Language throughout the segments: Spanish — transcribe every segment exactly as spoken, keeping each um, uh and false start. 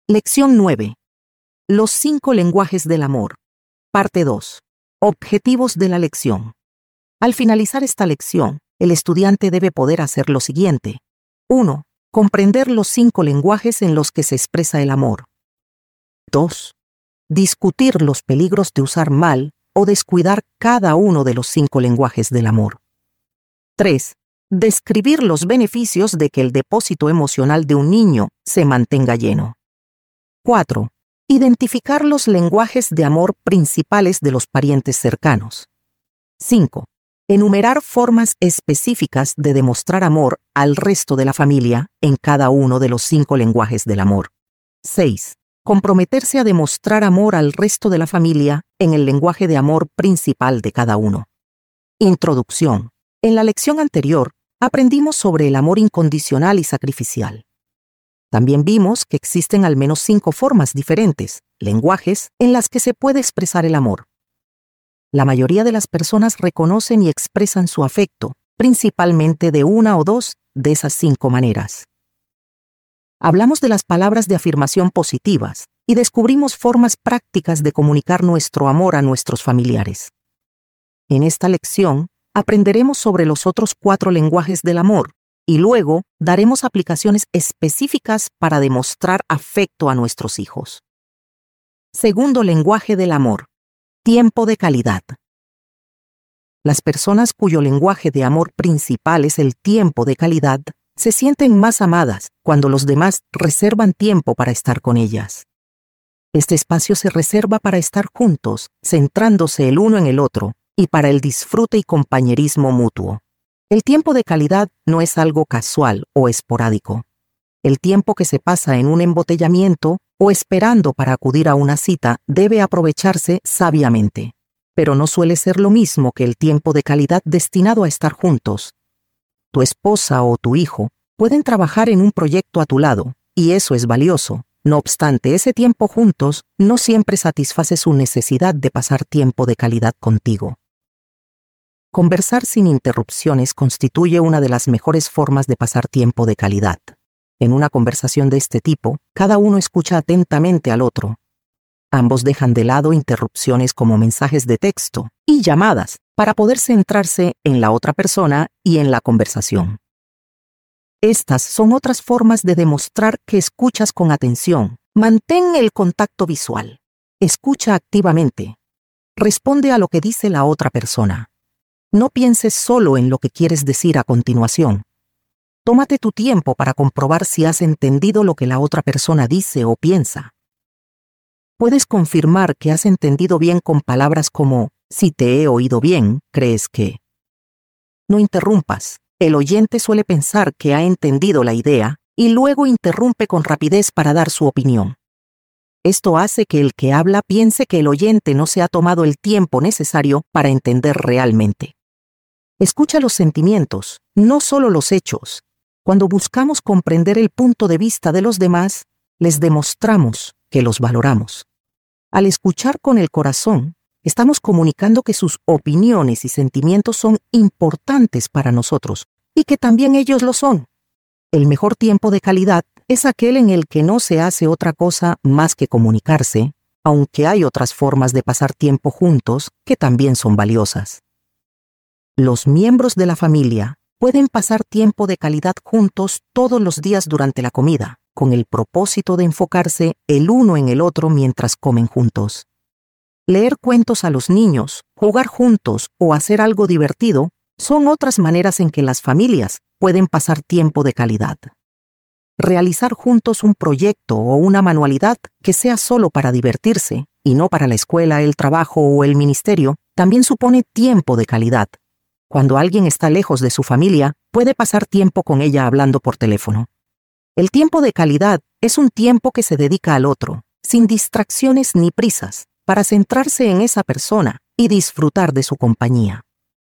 Lección nueve. Los cinco lenguajes del amor. Parte dos. Objetivos de la lección. Al finalizar esta lección, el estudiante debe poder hacer lo siguiente. uno. Comprender los cinco lenguajes en los que se expresa el amor. dos. Discutir los peligros de usar mal o descuidar cada uno de los cinco lenguajes del amor. tres. Describir los beneficios de que el depósito emocional de un niño se mantenga lleno. cuatro. Identificar los lenguajes de amor principales de los parientes cercanos. cinco. Enumerar formas específicas de demostrar amor al resto de la familia en cada uno de los cinco lenguajes del amor. seis. Comprometerse a demostrar amor al resto de la familia en el lenguaje de amor principal de cada uno. Introducción. En la lección anterior, aprendimos sobre el amor incondicional y sacrificial. También vimos que existen al menos cinco formas diferentes, lenguajes, en las que se puede expresar el amor. La mayoría de las personas reconocen y expresan su afecto, principalmente de una o dos de esas cinco maneras. Hablamos de las palabras de afirmación positivas y descubrimos formas prácticas de comunicar nuestro amor a nuestros familiares. En esta lección, aprenderemos sobre los otros cuatro lenguajes del amor y luego daremos aplicaciones específicas para demostrar afecto a nuestros hijos. Segundo lenguaje del amor. Tiempo de calidad. Las personas cuyo lenguaje de amor principal es el tiempo de calidad se sienten más amadas cuando los demás reservan tiempo para estar con ellas. Este espacio se reserva para estar juntos, centrándose el uno en el otro, y para el disfrute y compañerismo mutuo. El tiempo de calidad no es algo casual o esporádico. El tiempo que se pasa en un embotellamiento o esperando para acudir a una cita debe aprovecharse sabiamente, pero no suele ser lo mismo que el tiempo de calidad destinado a estar juntos. Tu esposa o tu hijo pueden trabajar en un proyecto a tu lado, y eso es valioso. No obstante, ese tiempo juntos no siempre satisface su necesidad de pasar tiempo de calidad contigo. Conversar sin interrupciones constituye una de las mejores formas de pasar tiempo de calidad. En una conversación de este tipo, cada uno escucha atentamente al otro. Ambos dejan de lado interrupciones como mensajes de texto y llamadas para poder centrarse en la otra persona y en la conversación. Estas son otras formas de demostrar que escuchas con atención. Mantén el contacto visual. Escucha activamente. Responde a lo que dice la otra persona. No pienses solo en lo que quieres decir a continuación. Tómate tu tiempo para comprobar si has entendido lo que la otra persona dice o piensa. Puedes confirmar que has entendido bien con palabras como, si te he oído bien, ¿crees que? No interrumpas. El oyente suele pensar que ha entendido la idea y luego interrumpe con rapidez para dar su opinión. Esto hace que el que habla piense que el oyente no se ha tomado el tiempo necesario para entender realmente. Escucha los sentimientos, no solo los hechos. Cuando buscamos comprender el punto de vista de los demás, les demostramos que los valoramos. Al escuchar con el corazón, estamos comunicando que sus opiniones y sentimientos son importantes para nosotros y que también ellos lo son. El mejor tiempo de calidad es aquel en el que no se hace otra cosa más que comunicarse, aunque hay otras formas de pasar tiempo juntos que también son valiosas. Los miembros de la familia pueden pasar tiempo de calidad juntos todos los días durante la comida, con el propósito de enfocarse el uno en el otro mientras comen juntos. Leer cuentos a los niños, jugar juntos o hacer algo divertido son otras maneras en que las familias pueden pasar tiempo de calidad. Realizar juntos un proyecto o una manualidad que sea solo para divertirse y no para la escuela, el trabajo o el ministerio también supone tiempo de calidad. Cuando alguien está lejos de su familia, puede pasar tiempo con ella hablando por teléfono. El tiempo de calidad es un tiempo que se dedica al otro, sin distracciones ni prisas, para centrarse en esa persona y disfrutar de su compañía.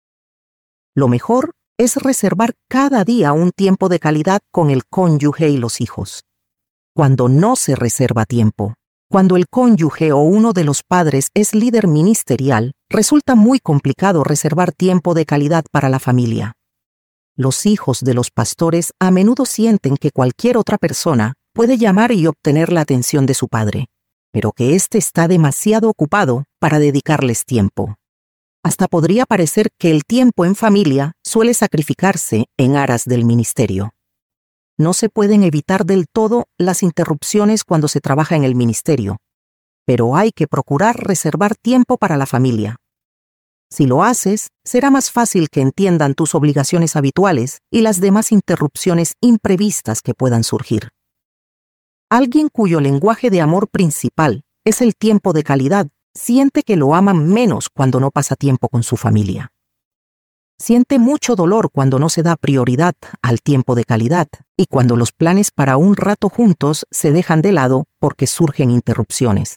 Lo mejor es reservar cada día un tiempo de calidad con el cónyuge y los hijos. Cuando no se reserva tiempo, cuando el cónyuge o uno de los padres es líder ministerial, resulta muy complicado reservar tiempo de calidad para la familia. Los hijos de los pastores a menudo sienten que cualquier otra persona puede llamar y obtener la atención de su padre, pero que éste está demasiado ocupado para dedicarles tiempo. Hasta podría parecer que el tiempo en familia suele sacrificarse en aras del ministerio. No se pueden evitar del todo las interrupciones cuando se trabaja en el ministerio, pero hay que procurar reservar tiempo para la familia. Si lo haces, será más fácil que entiendan tus obligaciones habituales y las demás interrupciones imprevistas que puedan surgir. Alguien cuyo lenguaje de amor principal es el tiempo de calidad siente que lo aman menos cuando no pasa tiempo con su familia. Siente mucho dolor cuando no se da prioridad al tiempo de calidad y cuando los planes para un rato juntos se dejan de lado porque surgen interrupciones.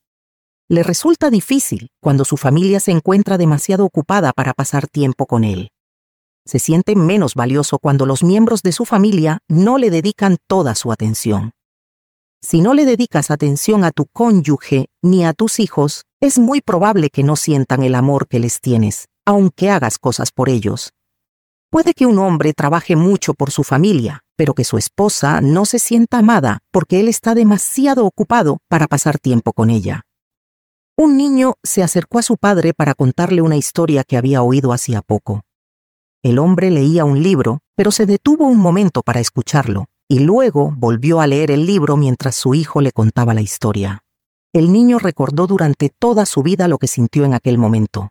Le resulta difícil cuando su familia se encuentra demasiado ocupada para pasar tiempo con él. Se siente menos valioso cuando los miembros de su familia no le dedican toda su atención. Si no le dedicas atención a tu cónyuge ni a tus hijos, es muy probable que no sientan el amor que les tienes, aunque hagas cosas por ellos. Puede que un hombre trabaje mucho por su familia, pero que su esposa no se sienta amada porque él está demasiado ocupado para pasar tiempo con ella. Un niño se acercó a su padre para contarle una historia que había oído hacía poco. El hombre leía un libro, pero se detuvo un momento para escucharlo, y luego volvió a leer el libro mientras su hijo le contaba la historia. El niño recordó durante toda su vida lo que sintió en aquel momento.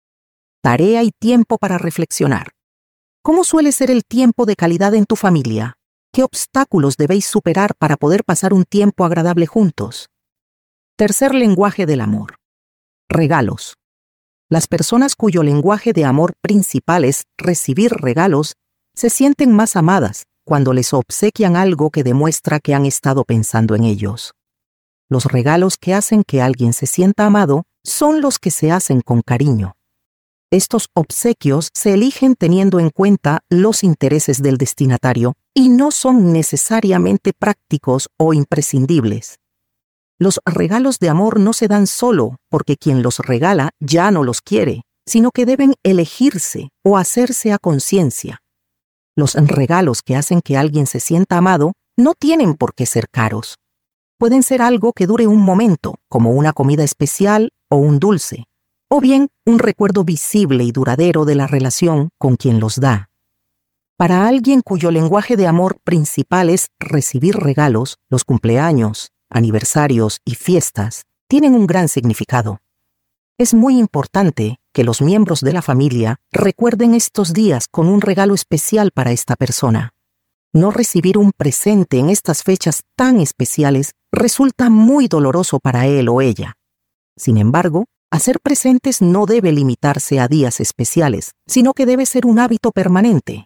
Tarea y tiempo para reflexionar. ¿Cómo suele ser el tiempo de calidad en tu familia? ¿Qué obstáculos debéis superar para poder pasar un tiempo agradable juntos? Tercer lenguaje del amor. Regalos. Las personas cuyo lenguaje de amor principal es recibir regalos se sienten más amadas cuando les obsequian algo que demuestra que han estado pensando en ellos. Los regalos que hacen que alguien se sienta amado son los que se hacen con cariño. Estos obsequios se eligen teniendo en cuenta los intereses del destinatario y no son necesariamente prácticos o imprescindibles. Los regalos de amor no se dan solo porque quien los regala ya no los quiere, sino que deben elegirse o hacerse a conciencia. Los regalos que hacen que alguien se sienta amado no tienen por qué ser caros. Pueden ser algo que dure un momento, como una comida especial o un dulce, o bien un recuerdo visible y duradero de la relación con quien los da. Para alguien cuyo lenguaje de amor principal es recibir regalos, los cumpleaños, aniversarios y fiestas tienen un gran significado. Es muy importante que los miembros de la familia recuerden estos días con un regalo especial para esta persona. No recibir un presente en estas fechas tan especiales resulta muy doloroso para él o ella. Sin embargo, hacer presentes no debe limitarse a días especiales, sino que debe ser un hábito permanente.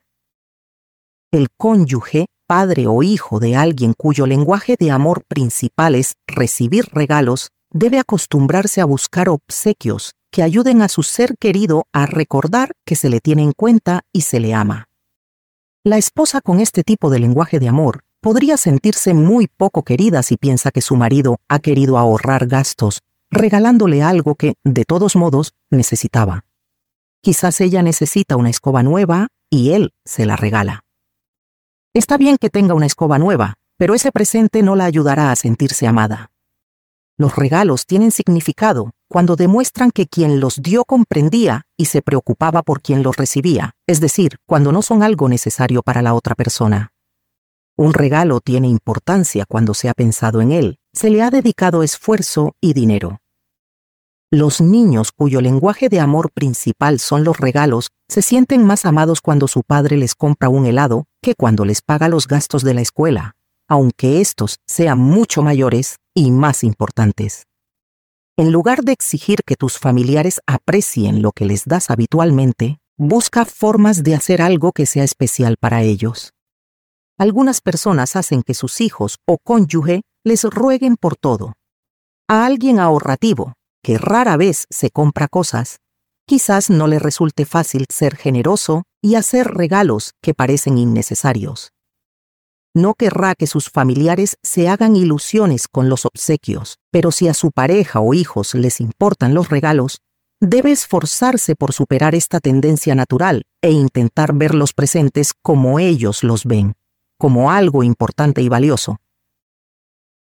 El cónyuge, padre o hijo de alguien cuyo lenguaje de amor principal es recibir regalos, debe acostumbrarse a buscar obsequios que ayuden a su ser querido a recordar que se le tiene en cuenta y se le ama. La esposa con este tipo de lenguaje de amor podría sentirse muy poco querida si piensa que su marido ha querido ahorrar gastos, regalándole algo que, de todos modos, necesitaba. Quizás ella necesita una escoba nueva y él se la regala. Está bien que tenga una escoba nueva, pero ese presente no la ayudará a sentirse amada. Los regalos tienen significado cuando demuestran que quien los dio comprendía y se preocupaba por quien los recibía, es decir, cuando no son algo necesario para la otra persona. Un regalo tiene importancia cuando se ha pensado en él, se le ha dedicado esfuerzo y dinero. Los niños cuyo lenguaje de amor principal son los regalos se sienten más amados cuando su padre les compra un helado que cuando les paga los gastos de la escuela, aunque estos sean mucho mayores y más importantes. En lugar de exigir que tus familiares aprecien lo que les das habitualmente, busca formas de hacer algo que sea especial para ellos. Algunas personas hacen que sus hijos o cónyuge les rueguen por todo. A alguien ahorrativo, que rara vez se compra cosas, quizás no le resulte fácil ser generoso y hacer regalos que parecen innecesarios. No querrá que sus familiares se hagan ilusiones con los obsequios, pero si a su pareja o hijos les importan los regalos, debe esforzarse por superar esta tendencia natural e intentar ver los presentes como ellos los ven, como algo importante y valioso.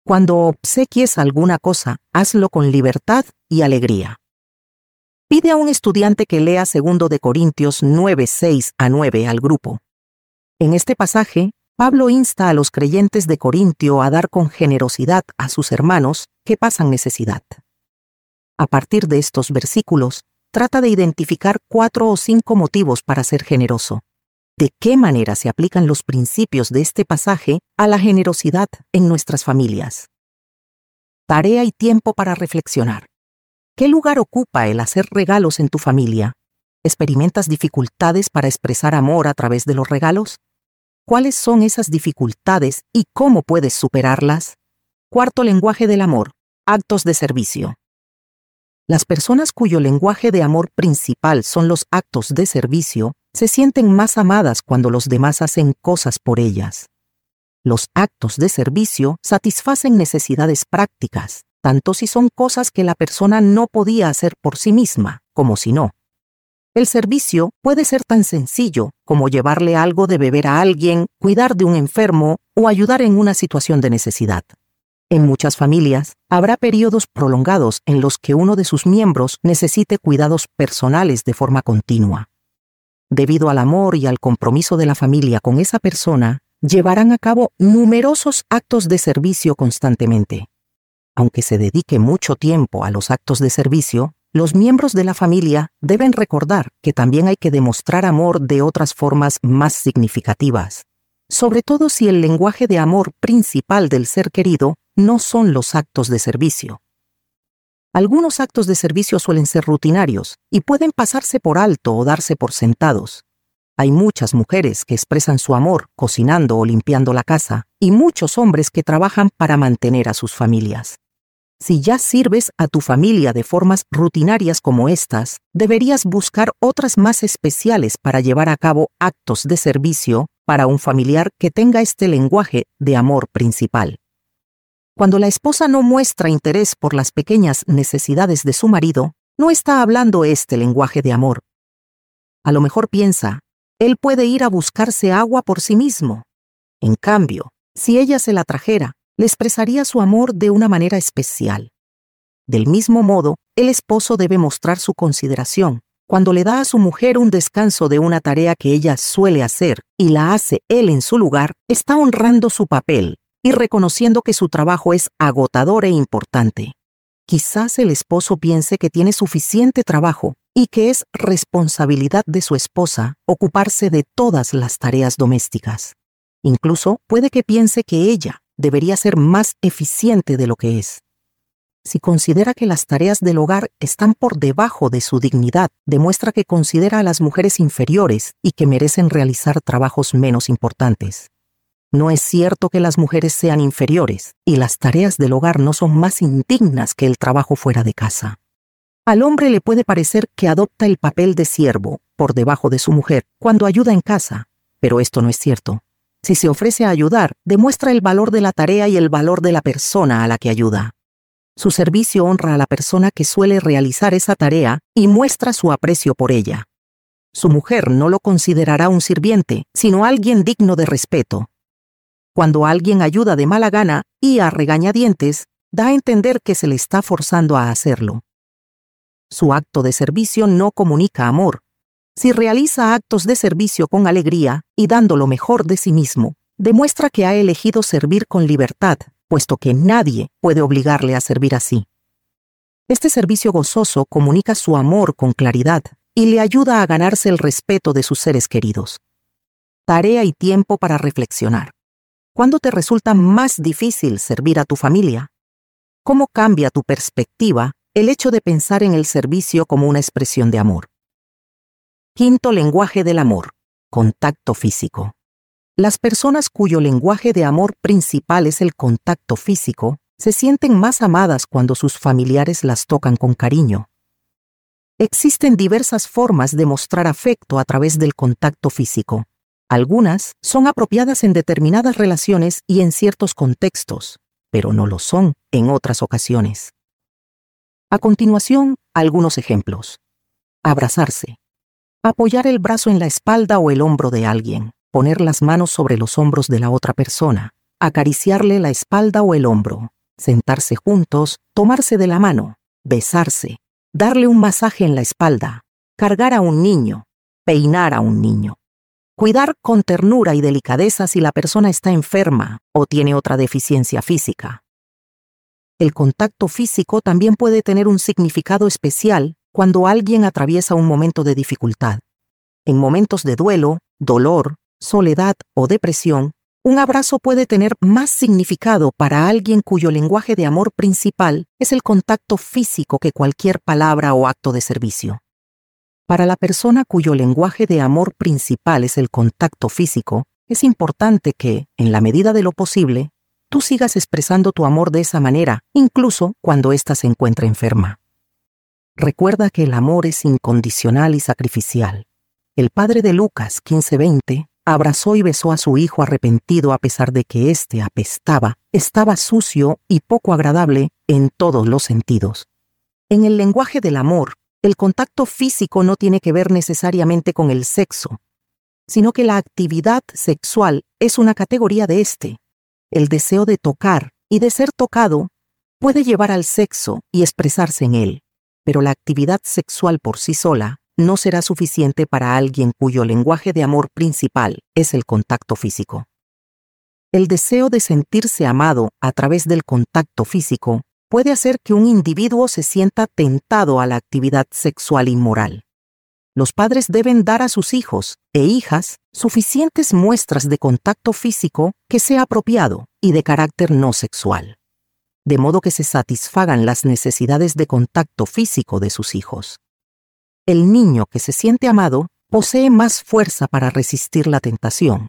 Cuando obsequies alguna cosa, hazlo con libertad y alegría. Pide a un estudiante que lea segundo de Corintios nueve, seis a nueve al grupo. En este pasaje, Pablo insta a los creyentes de Corintio a dar con generosidad a sus hermanos que pasan necesidad. A partir de estos versículos, trata de identificar cuatro o cinco motivos para ser generoso. ¿De qué manera se aplican los principios de este pasaje a la generosidad en nuestras familias? Tarea y tiempo para reflexionar. ¿Qué lugar ocupa el hacer regalos en tu familia? ¿Experimentas dificultades para expresar amor a través de los regalos? ¿Cuáles son esas dificultades y cómo puedes superarlas? Cuarto lenguaje del amor: actos de servicio. Las personas cuyo lenguaje de amor principal son los actos de servicio se sienten más amadas cuando los demás hacen cosas por ellas. Los actos de servicio satisfacen necesidades prácticas, tanto si son cosas que la persona no podía hacer por sí misma, como si no. El servicio puede ser tan sencillo como llevarle algo de beber a alguien, cuidar de un enfermo o ayudar en una situación de necesidad. En muchas familias, habrá periodos prolongados en los que uno de sus miembros necesite cuidados personales de forma continua. Debido al amor y al compromiso de la familia con esa persona, llevarán a cabo numerosos actos de servicio constantemente. Aunque se dedique mucho tiempo a los actos de servicio, los miembros de la familia deben recordar que también hay que demostrar amor de otras formas más significativas, sobre todo si el lenguaje de amor principal del ser querido no son los actos de servicio. Algunos actos de servicio suelen ser rutinarios y pueden pasarse por alto o darse por sentados. Hay muchas mujeres que expresan su amor cocinando o limpiando la casa y muchos hombres que trabajan para mantener a sus familias. Si ya sirves a tu familia de formas rutinarias como estas, deberías buscar otras más especiales para llevar a cabo actos de servicio para un familiar que tenga este lenguaje de amor principal. Cuando la esposa no muestra interés por las pequeñas necesidades de su marido, no está hablando este lenguaje de amor. A lo mejor piensa, él puede ir a buscarse agua por sí mismo. En cambio, si ella se la trajera, le expresaría su amor de una manera especial. Del mismo modo, el esposo debe mostrar su consideración. Cuando le da a su mujer un descanso de una tarea que ella suele hacer y la hace él en su lugar, está honrando su papel y reconociendo que su trabajo es agotador e importante. Quizás el esposo piense que tiene suficiente trabajo y que es responsabilidad de su esposa ocuparse de todas las tareas domésticas. Incluso puede que piense que ella debería ser más eficiente de lo que es. Si considera que las tareas del hogar están por debajo de su dignidad, demuestra que considera a las mujeres inferiores y que merecen realizar trabajos menos importantes. No es cierto que las mujeres sean inferiores y las tareas del hogar no son más indignas que el trabajo fuera de casa. Al hombre le puede parecer que adopta el papel de siervo por debajo de su mujer cuando ayuda en casa, pero esto no es cierto. Si se ofrece a ayudar, demuestra el valor de la tarea y el valor de la persona a la que ayuda. Su servicio honra a la persona que suele realizar esa tarea y muestra su aprecio por ella. Su mujer no lo considerará un sirviente, sino alguien digno de respeto. Cuando alguien ayuda de mala gana y a regañadientes, da a entender que se le está forzando a hacerlo. Su acto de servicio no comunica amor. Si realiza actos de servicio con alegría y dando lo mejor de sí mismo, demuestra que ha elegido servir con libertad, puesto que nadie puede obligarle a servir así. Este servicio gozoso comunica su amor con claridad y le ayuda a ganarse el respeto de sus seres queridos. Tarea y tiempo para reflexionar. ¿Cuándo te resulta más difícil servir a tu familia? ¿Cómo cambia tu perspectiva el hecho de pensar en el servicio como una expresión de amor? Quinto lenguaje del amor: contacto físico. Las personas cuyo lenguaje de amor principal es el contacto físico se sienten más amadas cuando sus familiares las tocan con cariño. Existen diversas formas de mostrar afecto a través del contacto físico. Algunas son apropiadas en determinadas relaciones y en ciertos contextos, pero no lo son en otras ocasiones. A continuación, algunos ejemplos. Abrazarse. Apoyar el brazo en la espalda o el hombro de alguien. Poner las manos sobre los hombros de la otra persona. Acariciarle la espalda o el hombro. sentarse juntos, tomarse de la mano, besarse, darle un masaje en la espalda, cargar a un niño, peinar a un niño. Cuidar con ternura y delicadeza si la persona está enferma o tiene otra deficiencia física. El contacto físico también puede tener un significado especial cuando alguien atraviesa un momento de dificultad. En momentos de duelo, dolor, soledad o depresión, un abrazo puede tener más significado para alguien cuyo lenguaje de amor principal es el contacto físico que cualquier palabra o acto de servicio. Para la persona cuyo lenguaje de amor principal es el contacto físico, es importante que, en la medida de lo posible, tú sigas expresando tu amor de esa manera, incluso cuando ésta se encuentra enferma. Recuerda que el amor es incondicional y sacrificial. El padre de Lucas quince veinte abrazó y besó a su hijo arrepentido a pesar de que éste apestaba, estaba sucio y poco agradable en todos los sentidos. En el lenguaje del amor, el contacto físico no tiene que ver necesariamente con el sexo, sino que la actividad sexual es una categoría de este. El deseo de tocar y de ser tocado puede llevar al sexo y expresarse en él, pero la actividad sexual por sí sola no será suficiente para alguien cuyo lenguaje de amor principal es el contacto físico. El deseo de sentirse amado a través del contacto físico puede hacer que un individuo se sienta tentado a la actividad sexual inmoral. Los padres deben dar a sus hijos e hijas suficientes muestras de contacto físico que sea apropiado y de carácter no sexual, de modo que se satisfagan las necesidades de contacto físico de sus hijos. El niño que se siente amado posee más fuerza para resistir la tentación.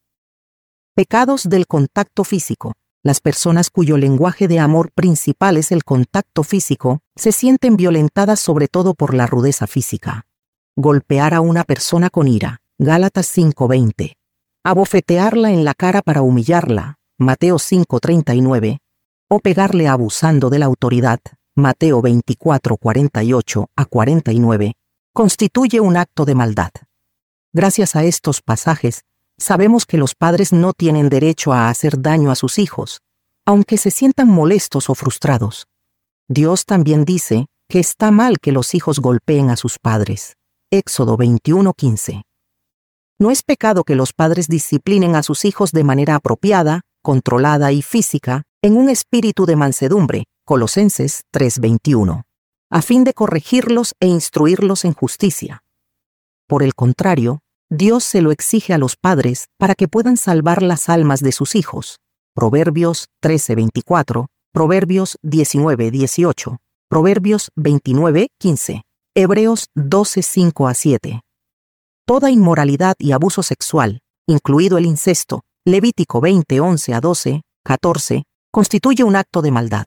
Pecados del contacto físico. Las personas cuyo lenguaje de amor principal es el contacto físico se sienten violentadas sobre todo por la rudeza física. Golpear a una persona con ira, Gálatas cinco veinte. Abofetearla en la cara para humillarla, Mateo cinco treinta y nueve. O pegarle abusando de la autoridad, Mateo veinticuatro cuarenta y ocho a cuarenta y nueve, constituye un acto de maldad. Gracias a estos pasajes, sabemos que los padres no tienen derecho a hacer daño a sus hijos, aunque se sientan molestos o frustrados. Dios también dice que está mal que los hijos golpeen a sus padres. Éxodo veintiuno quince. No es pecado que los padres disciplinen a sus hijos de manera apropiada, controlada y física, en un espíritu de mansedumbre, Colosenses tres veintiuno, a fin de corregirlos e instruirlos en justicia. Por el contrario, Dios se lo exige a los padres para que puedan salvar las almas de sus hijos. Proverbios trece veinticuatro, Proverbios diecinueve dieciocho, Proverbios veintinueve quince, Hebreos doce cinco a siete. Toda inmoralidad y abuso sexual, incluido el incesto, Levítico veinte once a doce, catorce, constituye un acto de maldad.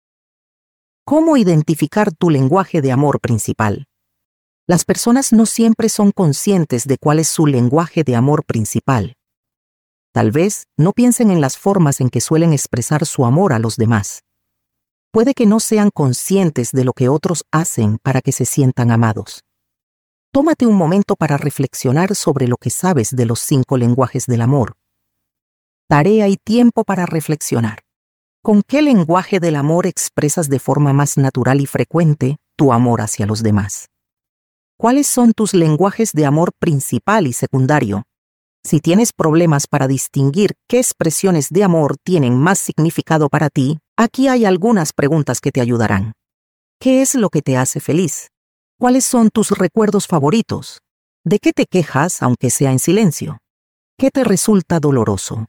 ¿Cómo identificar tu lenguaje de amor principal? Las personas no siempre son conscientes de cuál es su lenguaje de amor principal. Tal vez no piensen en las formas en que suelen expresar su amor a los demás. Puede que no sean conscientes de lo que otros hacen para que se sientan amados. Tómate un momento para reflexionar sobre lo que sabes de los cinco lenguajes del amor. Tarea y tiempo para reflexionar. ¿Con qué lenguaje del amor expresas de forma más natural y frecuente tu amor hacia los demás? ¿Cuáles son tus lenguajes de amor principal y secundario? Si tienes problemas para distinguir qué expresiones de amor tienen más significado para ti, aquí hay algunas preguntas que te ayudarán. ¿Qué es lo que te hace feliz? ¿Cuáles son tus recuerdos favoritos? ¿De qué te quejas, aunque sea en silencio? ¿Qué te resulta doloroso?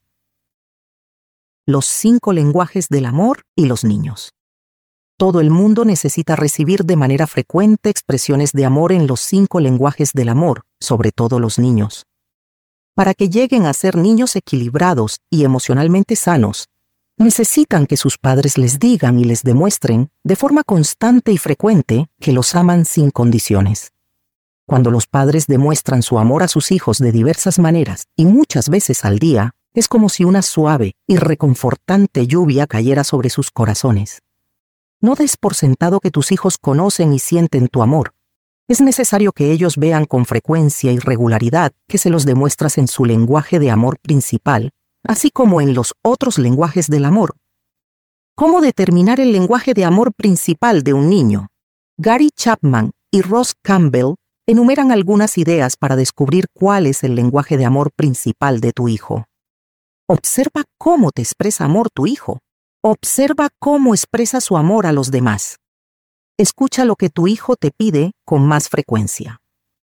Los cinco lenguajes del amor y los niños. Todo el mundo necesita recibir de manera frecuente expresiones de amor en los cinco lenguajes del amor, sobre todo los niños. Para que lleguen a ser niños equilibrados y emocionalmente sanos, necesitan que sus padres les digan y les demuestren de forma constante y frecuente que los aman sin condiciones. Cuando los padres demuestran su amor a sus hijos de diversas maneras y muchas veces al día, es como si una suave y reconfortante lluvia cayera sobre sus corazones. No des por sentado que tus hijos conocen y sienten tu amor. Es necesario que ellos vean con frecuencia y regularidad que se los demuestras en su lenguaje de amor principal, así como en los otros lenguajes del amor. ¿Cómo determinar el lenguaje de amor principal de un niño? Gary Chapman y Ross Campbell enumeran algunas ideas para descubrir cuál es el lenguaje de amor principal de tu hijo. Observa cómo te expresa amor tu hijo. Observa cómo expresa su amor a los demás. Escucha lo que tu hijo te pide con más frecuencia.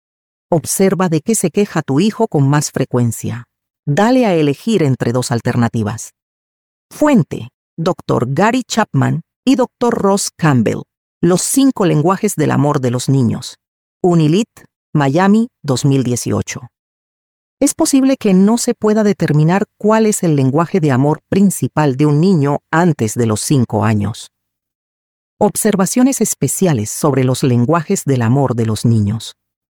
Observa de qué se queja tu hijo con más frecuencia. Dale a elegir entre dos alternativas. Fuente: doctor Gary Chapman y doctor Ross Campbell. Los cinco lenguajes del amor de los niños. Unilit, Miami, dos mil dieciocho. Es posible que no se pueda determinar cuál es el lenguaje de amor principal de un niño antes de los cinco años. Observaciones especiales sobre los lenguajes del amor de los niños.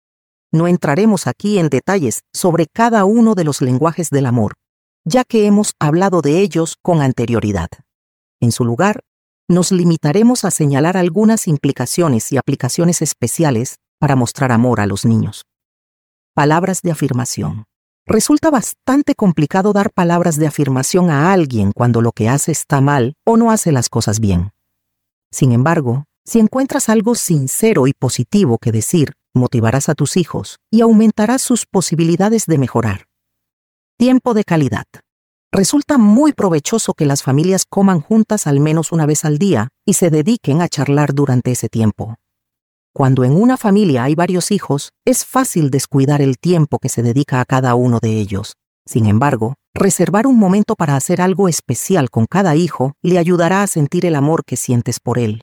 No entraremos aquí en detalles sobre cada uno de los lenguajes del amor, ya que hemos hablado de ellos con anterioridad. En su lugar, nos limitaremos a señalar algunas implicaciones y aplicaciones especiales para mostrar amor a los niños. Palabras de afirmación. Resulta bastante complicado dar palabras de afirmación a alguien cuando lo que hace está mal o no hace las cosas bien. Sin embargo, si encuentras algo sincero y positivo que decir, motivarás a tus hijos y aumentarás sus posibilidades de mejorar. Tiempo de calidad. Resulta muy provechoso que las familias coman juntas al menos una vez al día y se dediquen a charlar durante ese tiempo. Cuando en una familia hay varios hijos, es fácil descuidar el tiempo que se dedica a cada uno de ellos. Sin embargo, reservar un momento para hacer algo especial con cada hijo le ayudará a sentir el amor que sientes por él.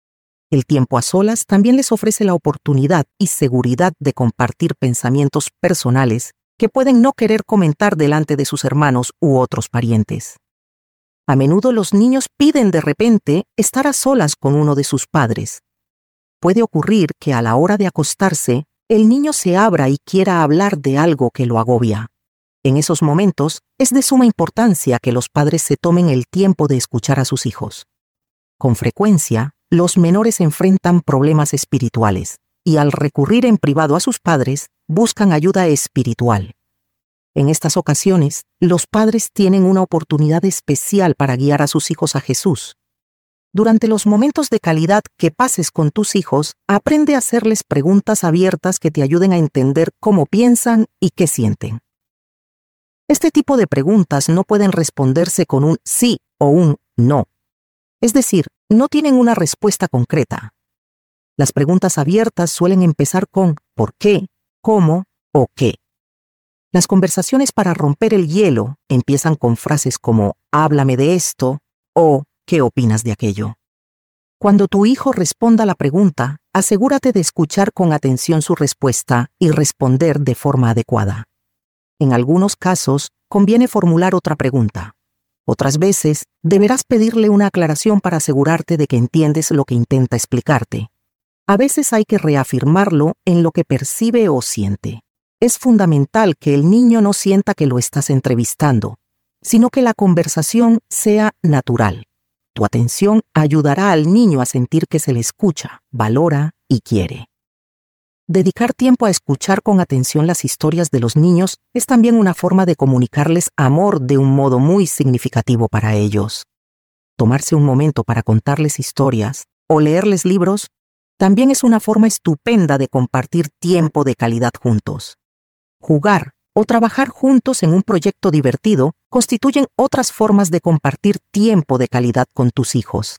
El tiempo a solas también les ofrece la oportunidad y seguridad de compartir pensamientos personales que pueden no querer comentar delante de sus hermanos u otros parientes. A menudo los niños piden de repente estar a solas con uno de sus padres. Puede ocurrir que a la hora de acostarse, el niño se abra y quiera hablar de algo que lo agobia. En esos momentos, es de suma importancia que los padres se tomen el tiempo de escuchar a sus hijos. Con frecuencia, los menores enfrentan problemas espirituales y al recurrir en privado a sus padres, buscan ayuda espiritual. En estas ocasiones, los padres tienen una oportunidad especial para guiar a sus hijos a Jesús. Durante los momentos de calidad que pases con tus hijos, aprende a hacerles preguntas abiertas que te ayuden a entender cómo piensan y qué sienten. Este tipo de preguntas no pueden responderse con un sí o un no. Es decir, no tienen una respuesta concreta. Las preguntas abiertas suelen empezar con ¿por qué?, ¿cómo? O ¿qué? Las conversaciones para romper el hielo empiezan con frases como «háblame de esto» o «¿qué opinas de aquello?». Cuando tu hijo responda la pregunta, asegúrate de escuchar con atención su respuesta y responder de forma adecuada. En algunos casos, conviene formular otra pregunta. Otras veces, deberás pedirle una aclaración para asegurarte de que entiendes lo que intenta explicarte. A veces hay que reafirmarlo en lo que percibe o siente. Es fundamental que el niño no sienta que lo estás entrevistando, sino que la conversación sea natural. Tu atención ayudará al niño a sentir que se le escucha, valora y quiere. Dedicar tiempo a escuchar con atención las historias de los niños es también una forma de comunicarles amor de un modo muy significativo para ellos. Tomarse un momento para contarles historias o leerles libros también es una forma estupenda de compartir tiempo de calidad juntos. Jugar o trabajar juntos en un proyecto divertido constituyen otras formas de compartir tiempo de calidad con tus hijos.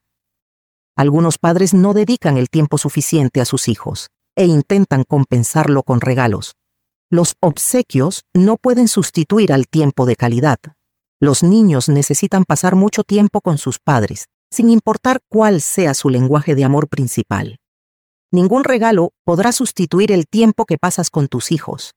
Algunos padres no dedican el tiempo suficiente a sus hijos e intentan compensarlo con regalos. Los obsequios no pueden sustituir al tiempo de calidad. Los niños necesitan pasar mucho tiempo con sus padres, sin importar cuál sea su lenguaje de amor principal. Ningún regalo podrá sustituir el tiempo que pasas con tus hijos.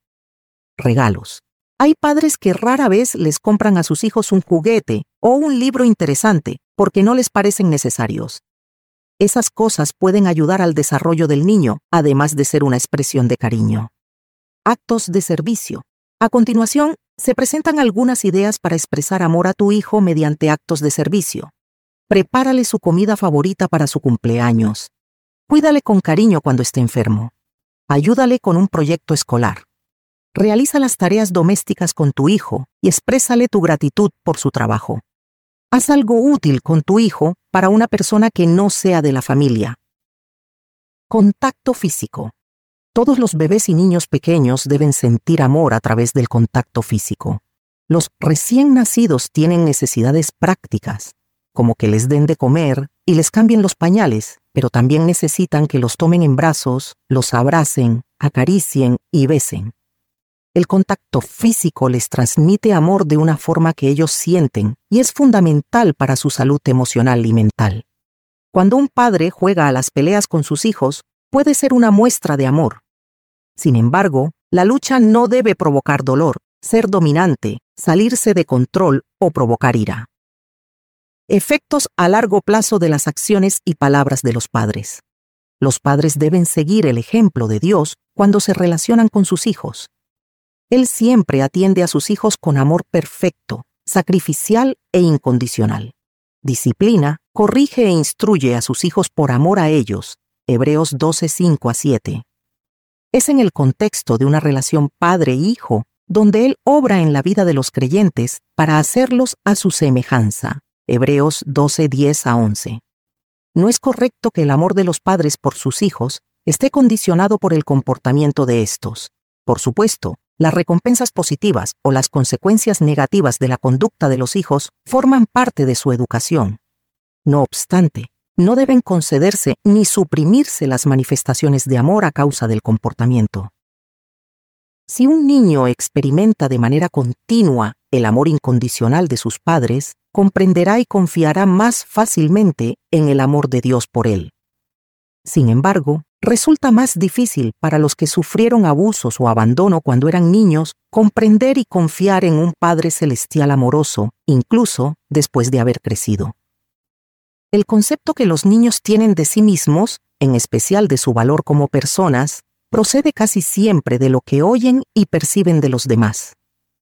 Regalos. Hay padres que rara vez les compran a sus hijos un juguete o un libro interesante porque no les parecen necesarios. Esas cosas pueden ayudar al desarrollo del niño, además de ser una expresión de cariño. Actos de servicio. A continuación, se presentan algunas ideas para expresar amor a tu hijo mediante actos de servicio. Prepárale su comida favorita para su cumpleaños. Cuídale con cariño cuando esté enfermo. Ayúdale con un proyecto escolar. Realiza las tareas domésticas con tu hijo y exprésale tu gratitud por su trabajo. Haz algo útil con tu hijo para una persona que no sea de la familia. Contacto físico. Todos los bebés y niños pequeños deben sentir amor a través del contacto físico. Los recién nacidos tienen necesidades prácticas, como que les den de comer y les cambien los pañales, pero también necesitan que los tomen en brazos, los abracen, acaricien y besen. El contacto físico les transmite amor de una forma que ellos sienten y es fundamental para su salud emocional y mental. Cuando un padre juega a las peleas con sus hijos, puede ser una muestra de amor. Sin embargo, la lucha no debe provocar dolor, ser dominante, salirse de control o provocar ira. Efectos a largo plazo de las acciones y palabras de los padres. Los padres deben seguir el ejemplo de Dios cuando se relacionan con sus hijos. Él siempre atiende a sus hijos con amor perfecto, sacrificial e incondicional. Disciplina, corrige e instruye a sus hijos por amor a ellos. Hebreos doce, cinco a siete. Es en el contexto de una relación padre-hijo donde Él obra en la vida de los creyentes para hacerlos a su semejanza. Hebreos doce, diez a once. No es correcto que el amor de los padres por sus hijos esté condicionado por el comportamiento de estos. Por supuesto, las recompensas positivas o las consecuencias negativas de la conducta de los hijos forman parte de su educación. No obstante, no deben concederse ni suprimirse las manifestaciones de amor a causa del comportamiento. Si un niño experimenta de manera continua el amor incondicional de sus padres, comprenderá y confiará más fácilmente en el amor de Dios por él. Sin embargo, resulta más difícil para los que sufrieron abusos o abandono cuando eran niños comprender y confiar en un Padre Celestial amoroso, incluso después de haber crecido. El concepto que los niños tienen de sí mismos, en especial de su valor como personas, procede casi siempre de lo que oyen y perciben de los demás.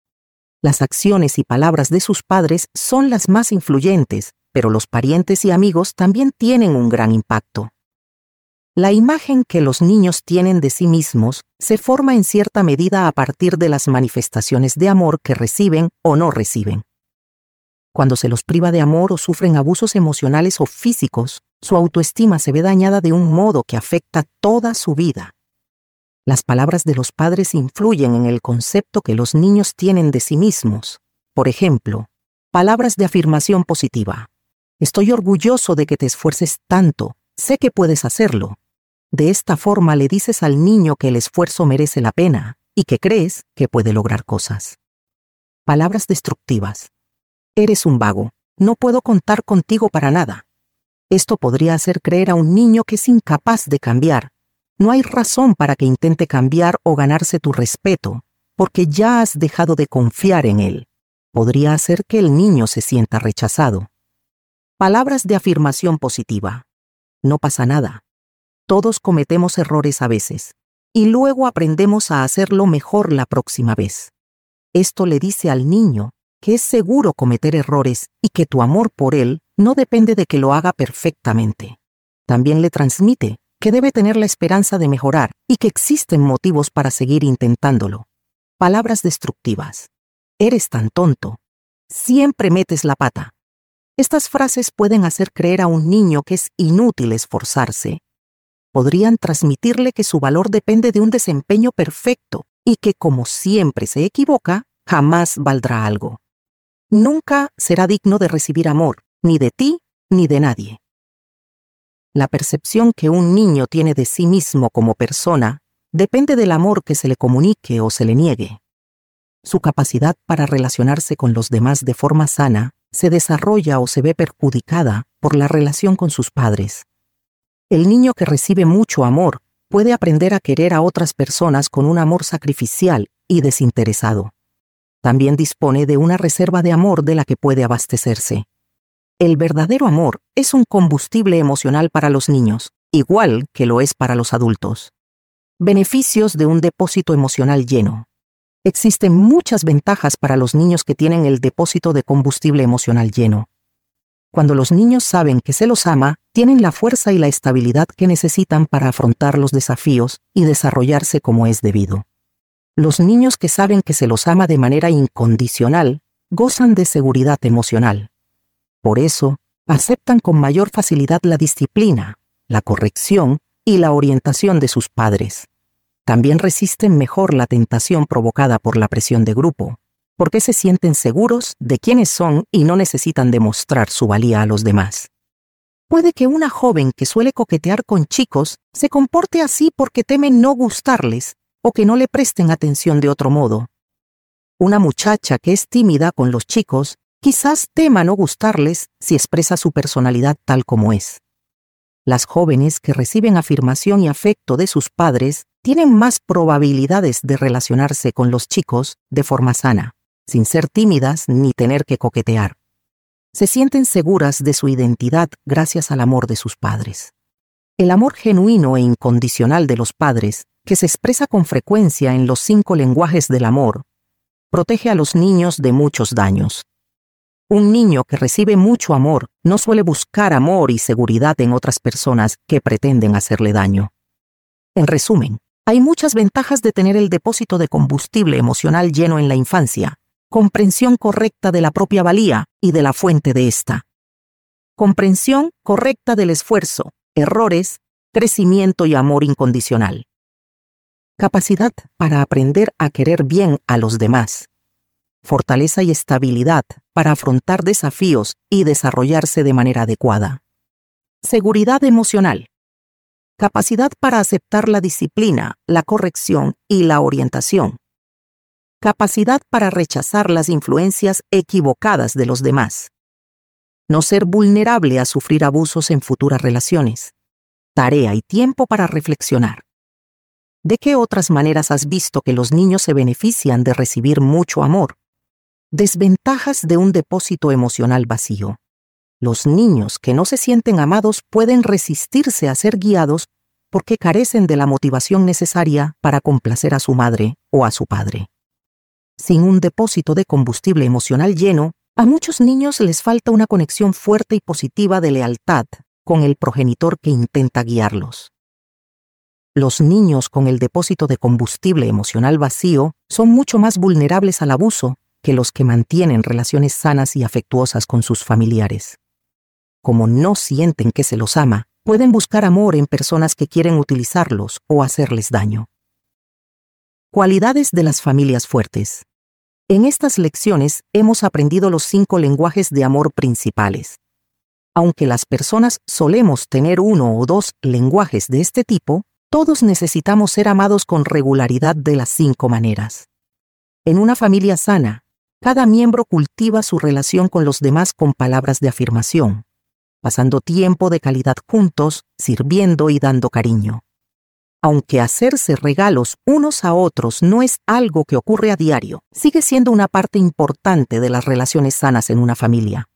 Las acciones y palabras de sus padres son las más influyentes, pero los parientes y amigos también tienen un gran impacto. La imagen que los niños tienen de sí mismos se forma en cierta medida a partir de las manifestaciones de amor que reciben o no reciben. Cuando se los priva de amor o sufren abusos emocionales o físicos, su autoestima se ve dañada de un modo que afecta toda su vida. Las palabras de los padres influyen en el concepto que los niños tienen de sí mismos. Por ejemplo, palabras de afirmación positiva. Estoy orgulloso de que te esfuerces tanto, sé que puedes hacerlo. De esta forma le dices al niño que el esfuerzo merece la pena y que crees que puede lograr cosas. Palabras destructivas. Eres un vago, no puedo contar contigo para nada. Esto podría hacer creer a un niño que es incapaz de cambiar. No hay razón para que intente cambiar o ganarse tu respeto, porque ya has dejado de confiar en él. Podría hacer que el niño se sienta rechazado. Palabras de afirmación positiva. No pasa nada. Todos cometemos errores a veces, y luego aprendemos a hacerlo mejor la próxima vez. Esto le dice al niño que es seguro cometer errores y que tu amor por él no depende de que lo haga perfectamente. También le transmite que debe tener la esperanza de mejorar y que existen motivos para seguir intentándolo. Palabras destructivas. Eres tan tonto. Siempre metes la pata. Estas frases pueden hacer creer a un niño que es inútil esforzarse. Podrían transmitirle que su valor depende de un desempeño perfecto y que, como siempre se equivoca, jamás valdrá algo. Nunca será digno de recibir amor, ni de ti ni de nadie. La percepción que un niño tiene de sí mismo como persona depende del amor que se le comunique o se le niegue. Su capacidad para relacionarse con los demás de forma sana se desarrolla o se ve perjudicada por la relación con sus padres. El niño que recibe mucho amor puede aprender a querer a otras personas con un amor sacrificial y desinteresado. También dispone de una reserva de amor de la que puede abastecerse. El verdadero amor es un combustible emocional para los niños, igual que lo es para los adultos. Beneficios de un depósito emocional lleno. Existen muchas ventajas para los niños que tienen el depósito de combustible emocional lleno. Cuando los niños saben que se los ama, tienen la fuerza y la estabilidad que necesitan para afrontar los desafíos y desarrollarse como es debido. Los niños que saben que se los ama de manera incondicional gozan de seguridad emocional. Por eso, aceptan con mayor facilidad la disciplina, la corrección y la orientación de sus padres. También resisten mejor la tentación provocada por la presión de grupo, porque se sienten seguros de quiénes son y no necesitan demostrar su valía a los demás. Puede que una joven que suele coquetear con chicos se comporte así porque teme no gustarles o que no le presten atención de otro modo. Una muchacha que es tímida con los chicos quizás tema no gustarles si expresa su personalidad tal como es. Las jóvenes que reciben afirmación y afecto de sus padres tienen más probabilidades de relacionarse con los chicos de forma sana, sin ser tímidas ni tener que coquetear. Se sienten seguras de su identidad gracias al amor de sus padres. El amor genuino e incondicional de los padres, que se expresa con frecuencia en los cinco lenguajes del amor, protege a los niños de muchos daños. Un niño que recibe mucho amor no suele buscar amor y seguridad en otras personas que pretenden hacerle daño. En resumen, hay muchas ventajas de tener el depósito de combustible emocional lleno en la infancia, comprensión correcta de la propia valía y de la fuente de ésta, comprensión correcta del esfuerzo, errores, crecimiento y amor incondicional, capacidad para aprender a querer bien a los demás, fortaleza y estabilidad para afrontar desafíos y desarrollarse de manera adecuada, seguridad emocional, capacidad para aceptar la disciplina, la corrección y la orientación, capacidad para rechazar las influencias equivocadas de los demás, no ser vulnerable a sufrir abusos en futuras relaciones, tarea y tiempo para reflexionar. ¿De qué otras maneras has visto que los niños se benefician de recibir mucho amor? Desventajas de un depósito emocional vacío. Los niños que no se sienten amados pueden resistirse a ser guiados porque carecen de la motivación necesaria para complacer a su madre o a su padre. Sin un depósito de combustible emocional lleno, a muchos niños les falta una conexión fuerte y positiva de lealtad con el progenitor que intenta guiarlos. Los niños con el depósito de combustible emocional vacío son mucho más vulnerables al abuso que los que mantienen relaciones sanas y afectuosas con sus familiares. Como no sienten que se los ama, pueden buscar amor en personas que quieren utilizarlos o hacerles daño. Cualidades de las familias fuertes. En estas lecciones hemos aprendido los cinco lenguajes de amor principales. Aunque las personas solemos tener uno o dos lenguajes de este tipo, todos necesitamos ser amados con regularidad de las cinco maneras. En una familia sana, cada miembro cultiva su relación con los demás con palabras de afirmación, pasando tiempo de calidad juntos, sirviendo y dando cariño. Aunque hacerse regalos unos a otros no es algo que ocurre a diario, sigue siendo una parte importante de las relaciones sanas en una familia.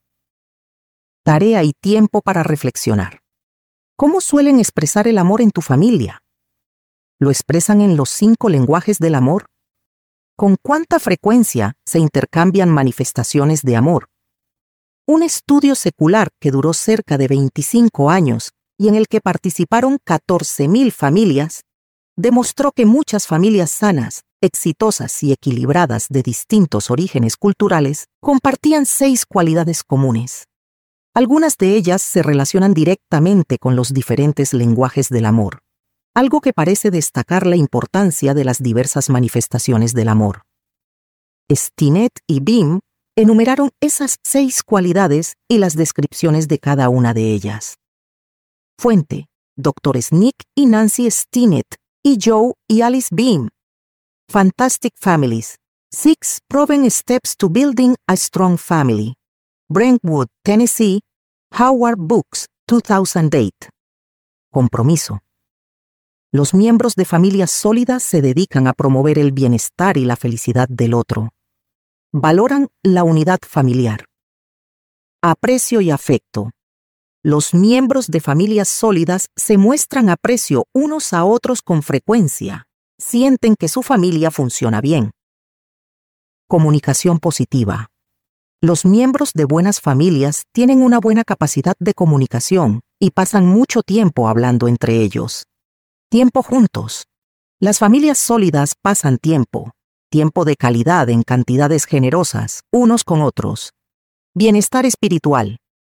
Tarea y tiempo para reflexionar. ¿Cómo suelen expresar el amor en tu familia? ¿Lo expresan en los cinco lenguajes del amor? ¿Con cuánta frecuencia se intercambian manifestaciones de amor? Un estudio secular que duró cerca de veinticinco años y en el que participaron catorce mil familias, demostró que muchas familias sanas, exitosas y equilibradas de distintos orígenes culturales compartían seis cualidades comunes. Algunas de ellas se relacionan directamente con los diferentes lenguajes del amor, algo que parece destacar la importancia de las diversas manifestaciones del amor. Stinnett y Beam enumeraron esas seis cualidades y las descripciones de cada una de ellas. Fuente: doctores Nick y Nancy Stinnett y Joe y Alice Beam. Fantastic Families: Six Proven Steps to Building a Strong Family. Brentwood, Tennessee, Howard Books, dos mil ocho. Compromiso. Los miembros de familias sólidas se dedican a promover el bienestar y la felicidad del otro. Valoran la unidad familiar. Aprecio y afecto. Los miembros de familias sólidas se muestran aprecio unos a otros con frecuencia. Sienten que su familia funciona bien. Comunicación positiva. Los miembros de buenas familias tienen una buena capacidad de comunicación y pasan mucho tiempo hablando entre ellos. Tiempo juntos. Las familias sólidas pasan tiempo, tiempo de calidad en cantidades generosas, unos con otros. Bienestar espiritual.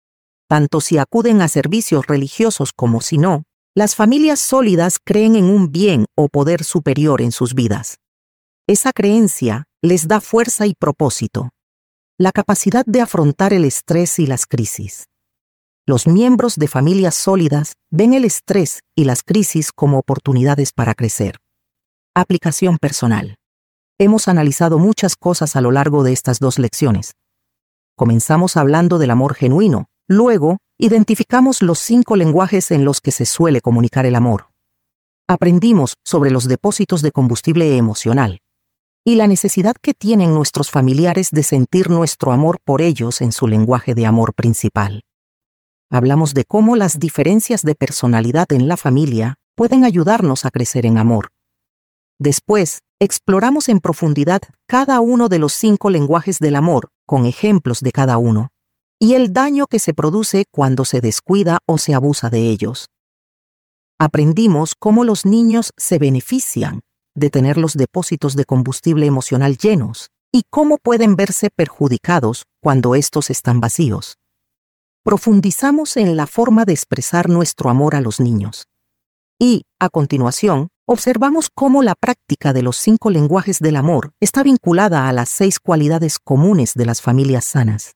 Tanto si acuden a servicios religiosos como si no, las familias sólidas creen en un bien o poder superior en sus vidas. Esa creencia les da fuerza y propósito, la capacidad de afrontar el estrés y las crisis. Los miembros de familias sólidas ven el estrés y las crisis como oportunidades para crecer. Aplicación personal. Hemos analizado muchas cosas a lo largo de estas dos lecciones. Comenzamos hablando del amor genuino. Luego, identificamos los cinco lenguajes en los que se suele comunicar el amor. Aprendimos sobre los depósitos de combustible emocional y la necesidad que tienen nuestros familiares de sentir nuestro amor por ellos en su lenguaje de amor principal. Hablamos de cómo las diferencias de personalidad en la familia pueden ayudarnos a crecer en amor. Después, exploramos en profundidad cada uno de los cinco lenguajes del amor, con ejemplos de cada uno, y el daño que se produce cuando se descuida o se abusa de ellos. Aprendimos cómo los niños se benefician de tener los depósitos de combustible emocional llenos y cómo pueden verse perjudicados cuando estos están vacíos. Profundizamos en la forma de expresar nuestro amor a los niños. Y, a continuación, observamos cómo la práctica de los cinco lenguajes del amor está vinculada a las seis cualidades comunes de las familias sanas.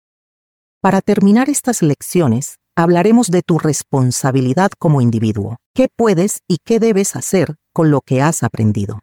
Para terminar estas lecciones, hablaremos de tu responsabilidad como individuo. ¿Qué puedes y qué debes hacer con lo que has aprendido?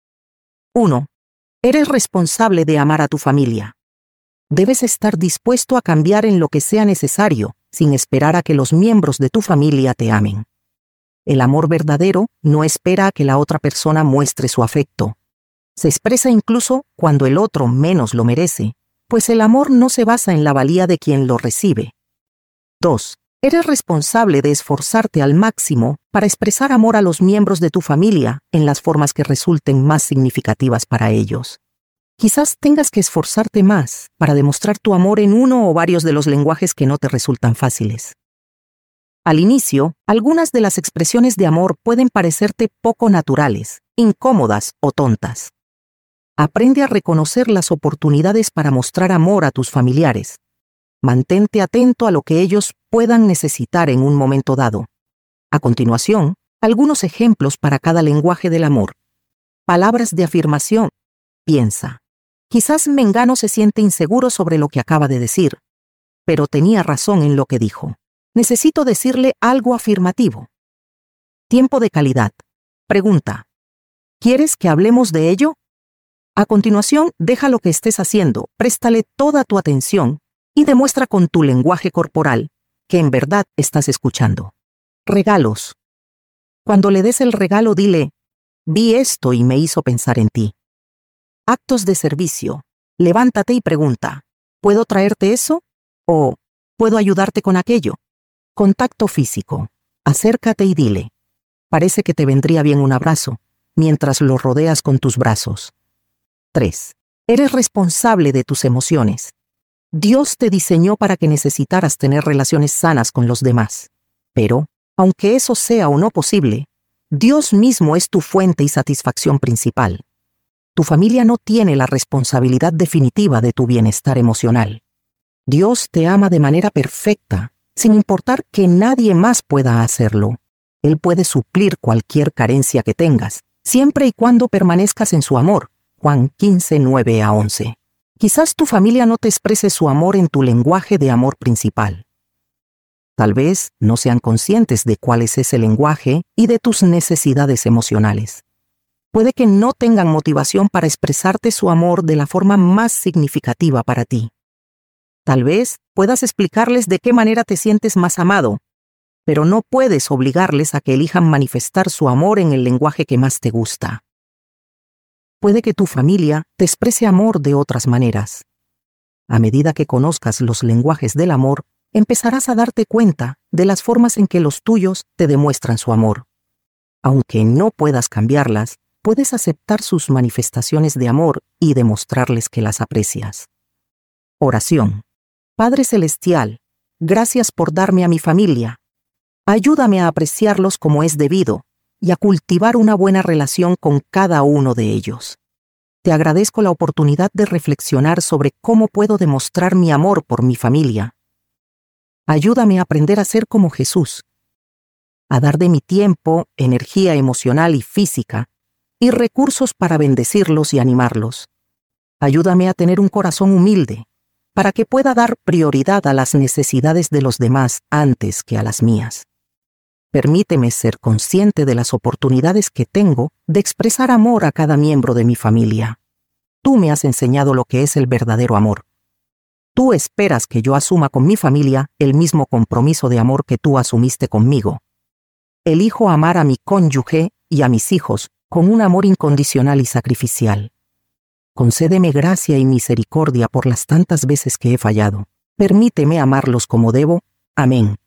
uno. Eres responsable de amar a tu familia. Debes estar dispuesto a cambiar en lo que sea necesario, sin esperar a que los miembros de tu familia te amen. El amor verdadero no espera a que la otra persona muestre su afecto. Se expresa incluso cuando el otro menos lo merece, pues el amor no se basa en la valía de quien lo recibe. dos. Eres responsable de esforzarte al máximo para expresar amor a los miembros de tu familia en las formas que resulten más significativas para ellos. Quizás tengas que esforzarte más para demostrar tu amor en uno o varios de los lenguajes que no te resultan fáciles. Al inicio, algunas de las expresiones de amor pueden parecerte poco naturales, incómodas o tontas. Aprende a reconocer las oportunidades para mostrar amor a tus familiares. Mantente atento a lo que ellos puedan necesitar en un momento dado. A continuación, algunos ejemplos para cada lenguaje del amor. Palabras de afirmación. Piensa. Quizás Mengano se siente inseguro sobre lo que acaba de decir, pero tenía razón en lo que dijo. Necesito decirle algo afirmativo. Tiempo de calidad. Pregunta. ¿Quieres que hablemos de ello? A continuación, deja lo que estés haciendo, préstale toda tu atención y demuestra con tu lenguaje corporal que en verdad estás escuchando. Regalos. Cuando le des el regalo, dile, vi esto y me hizo pensar en ti. Actos de servicio. Levántate y pregunta, ¿puedo traerte eso? ¿O puedo ayudarte con aquello? Contacto físico. Acércate y dile, parece que te vendría bien un abrazo, mientras lo rodeas con tus brazos. tres. Eres responsable de tus emociones. Dios te diseñó para que necesitaras tener relaciones sanas con los demás. Pero, aunque eso sea o no posible, Dios mismo es tu fuente y satisfacción principal. Tu familia no tiene la responsabilidad definitiva de tu bienestar emocional. Dios te ama de manera perfecta, sin importar que nadie más pueda hacerlo. Él puede suplir cualquier carencia que tengas, siempre y cuando permanezcas en su amor. Juan quince, nueve a once. Quizás tu familia no te exprese su amor en tu lenguaje de amor principal. Tal vez no sean conscientes de cuál es ese lenguaje y de tus necesidades emocionales. Puede que no tengan motivación para expresarte su amor de la forma más significativa para ti. Tal vez puedas explicarles de qué manera te sientes más amado, pero no puedes obligarles a que elijan manifestar su amor en el lenguaje que más te gusta. Puede que tu familia te exprese amor de otras maneras. A medida que conozcas los lenguajes del amor, empezarás a darte cuenta de las formas en que los tuyos te demuestran su amor. Aunque no puedas cambiarlas, puedes aceptar sus manifestaciones de amor y demostrarles que las aprecias. Oración. Padre Celestial, gracias por darme a mi familia. Ayúdame a apreciarlos como es debido y a cultivar una buena relación con cada uno de ellos. Te agradezco la oportunidad de reflexionar sobre cómo puedo demostrar mi amor por mi familia. Ayúdame a aprender a ser como Jesús, a dar de mi tiempo, energía emocional y física, y recursos para bendecirlos y animarlos. Ayúdame a tener un corazón humilde, para que pueda dar prioridad a las necesidades de los demás antes que a las mías. Permíteme ser consciente de las oportunidades que tengo de expresar amor a cada miembro de mi familia. Tú me has enseñado lo que es el verdadero amor. Tú esperas que yo asuma con mi familia el mismo compromiso de amor que tú asumiste conmigo. Elijo amar a mi cónyuge y a mis hijos con un amor incondicional y sacrificial. Concédeme gracia y misericordia por las tantas veces que he fallado. Permíteme amarlos como debo. Amén.